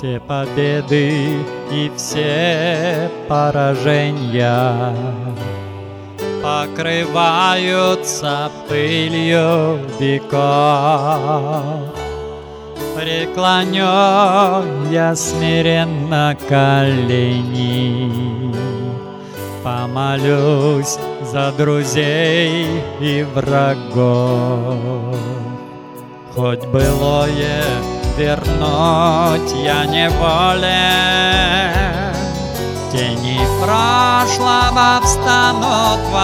Все победы и все поражения покрываются пылью веков. Преклоню я смиренно колени, помолюсь за друзей и врагов. Хоть былое вернуть я не волен, тени прошлого встанут в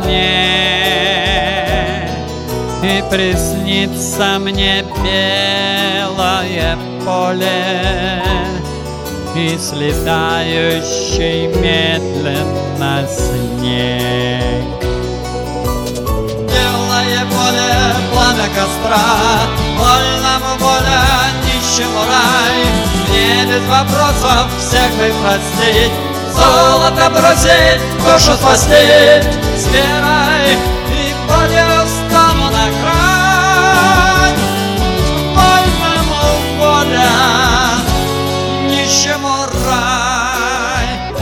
окне, и приснится мне белое поле и слетающий медленно снег. Белое поле, пламя костра, вольному воля, нищему рай. Мне без вопросов всех бы простить, золото бросить, душу спасти. С верой и болью стану на край. Вольному воля, нищему рай.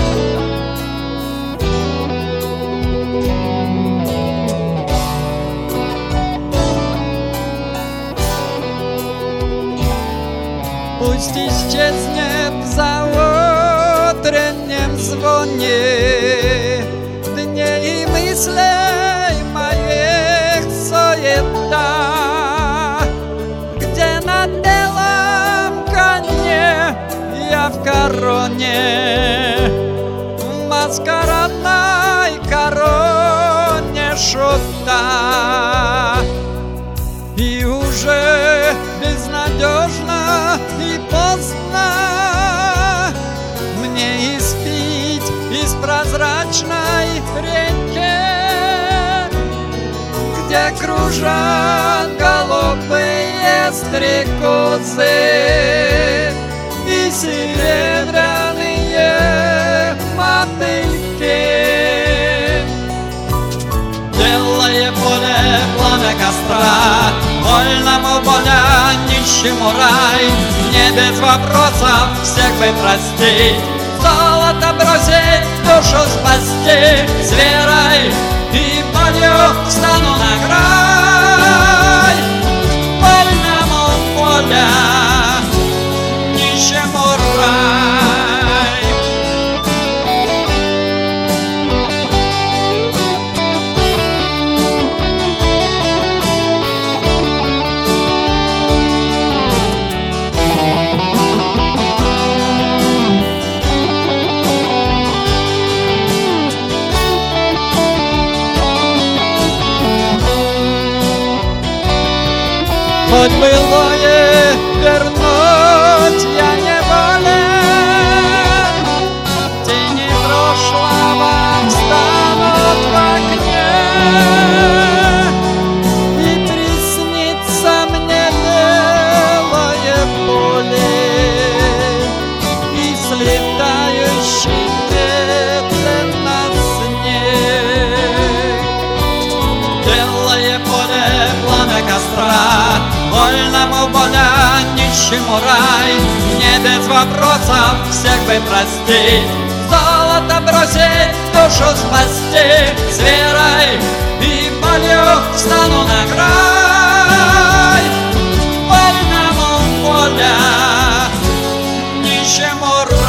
Пусть исчезнет в заутреннем звоне дней и мыслей моих суета, где на белом коне я в короне, в маскарадной короне шута. И уже безнадежно и поздно мне испить из прозрачной реки, где кружат голубые стрекозы и серебряные мотыльки. Белое поле, пламя костра, вольному воля, нищему рай. Мне без вопросов всех бы простить, золото бросить, душу спасти. С верой и болью встану на край. Вольному воля, нищему рай. Хоть былое вернуть я не волен, тени прошлого встанут в окне, и приснится мне белое поле и слетающий медленно снег. Белое поле, пламя костра, вольному воля, нищему рай. Мне без вопросов всех бы простить, золото бросить, душу спасти. С верой и болью встану на край. Вольному воля, нищему рай.